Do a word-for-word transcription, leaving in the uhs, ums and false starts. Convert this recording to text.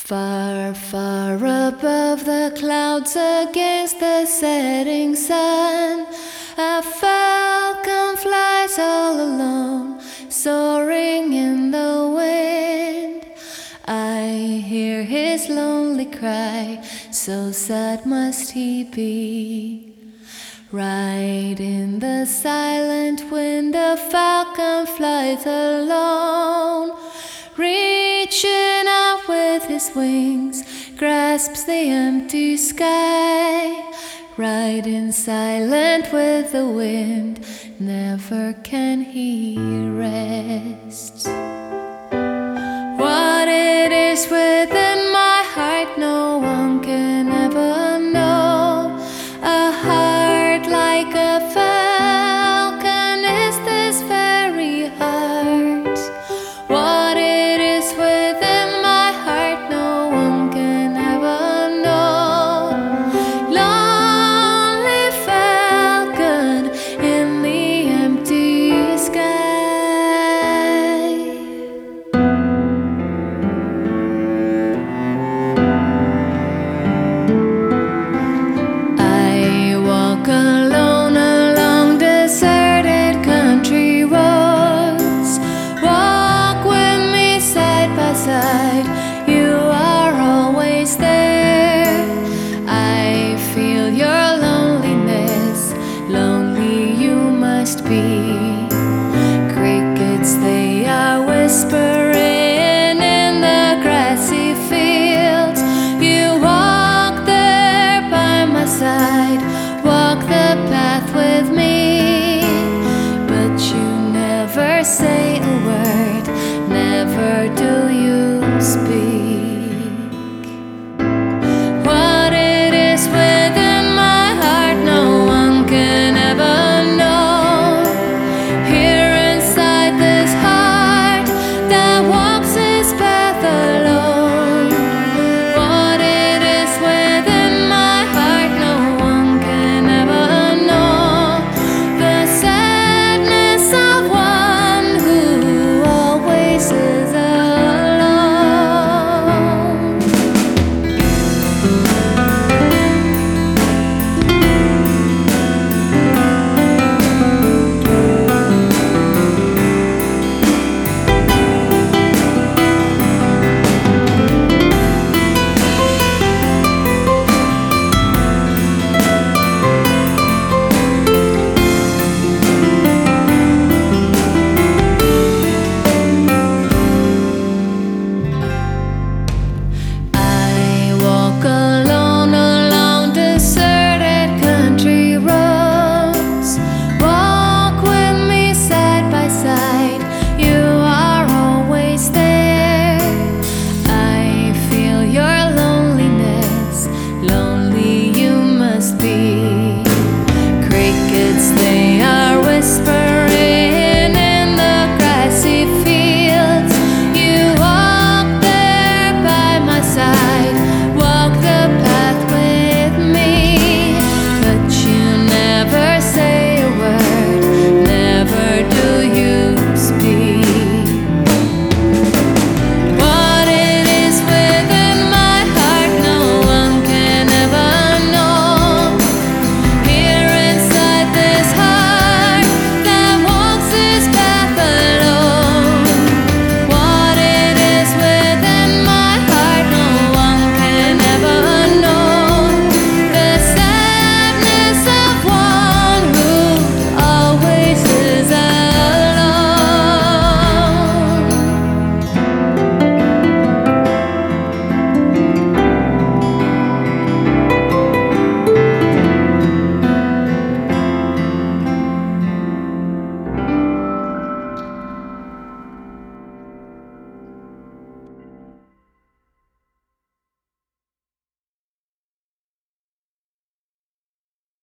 Far, far above the clouds against the setting sun, a falcon flies all alone, soaring in the wind. I hear his lonely cry, so sad must he be. Right in the silent wind, a falcon flies alone, reaching out with his wings, grasps the empty sky. Right in silent with the wind, never can he rest. What it is within